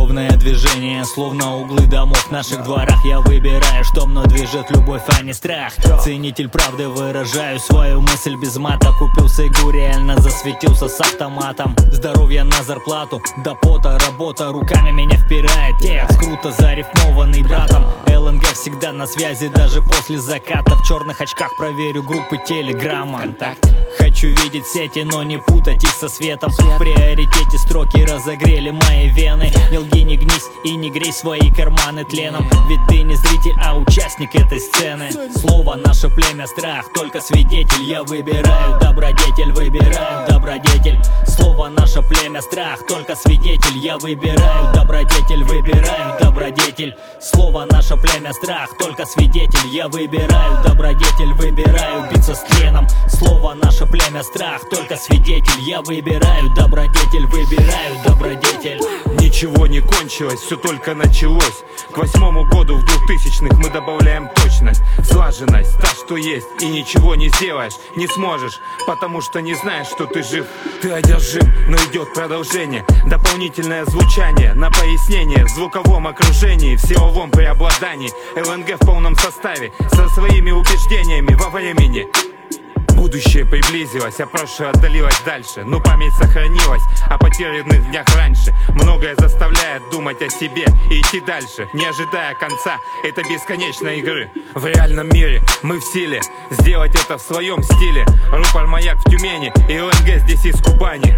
любовное движение, словно углы домов в наших дворах. Я выбираю, что мной движет любовь, а не страх. Ценитель правды, выражаю свою мысль без мата. Купился игру, реально засветился с автоматом. Здоровье на зарплату, до пота, работа руками меня впирает. Текст круто зарифмованный братом. ЛНГ всегда на связи, даже после заката. В черных очках проверю группы телеграмма. Хочу видеть сети, но не путать их со светом. В приоритете строки разогрели мои вены. Не лги, не гнись и не грей свои карманы тленом. Ведь ты не зритель, а участник этой сцены. Слово наше племя страх, только свидетель. Я выбираю добродетель, выбираю добродетель. Слово наше племя страх, только свидетель. Я выбираю добродетель, выбираю добродетель. Слово наше племя страх, только свидетель. Я выбираю добродетель, выбираю биться с тленом. Слово наше племя страх, только свидетель. Я выбираю добродетель, выбираю добродетель. Ничего не кончилось, все только началось. К 8-му году в 2000-х мы добавляем точность, слаженность, та, что есть, и ничего не сделаешь, не сможешь, потому что не знаешь, что ты жив. Ты одержим, но идет продолжение. Дополнительное звучание на пояснение в звуковом окружении, в силовом преобладании. ЛНГ в полном составе, со своими убеждениями во времени. Будущее приблизилось, а прошлое отдалилось дальше. Но память сохранилась о потерянных днях раньше. Многое заставляет думать о себе и идти дальше, не ожидая конца этой бесконечной игры. В реальном мире мы в силе сделать это в своем стиле. Рупор Маяк в Тюмени и ЛНГ здесь из Кубани.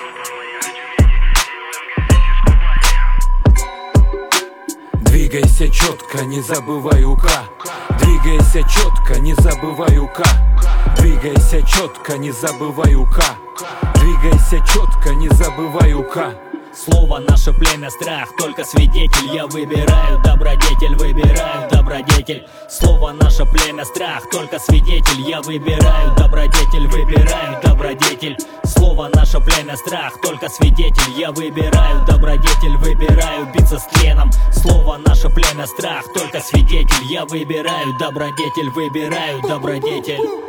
Двигайся четко, не забывай УК. Двигайся четко, не забывай УК. Двигайся четко, не забывай УК. Двигайся четко, не забывай УК. Слово наше племя страх, только свидетель. Я выбираю добродетель, выбираю добродетель. Слово наше племя страх, только свидетель. Я выбираю добродетель, выбираю добродетель. Слово наше племя страх, только свидетель. Я выбираю добродетель, выбираю биться с тленом. Слово наше племя страх, только свидетель. Я выбираю добродетель, выбираю добродетель.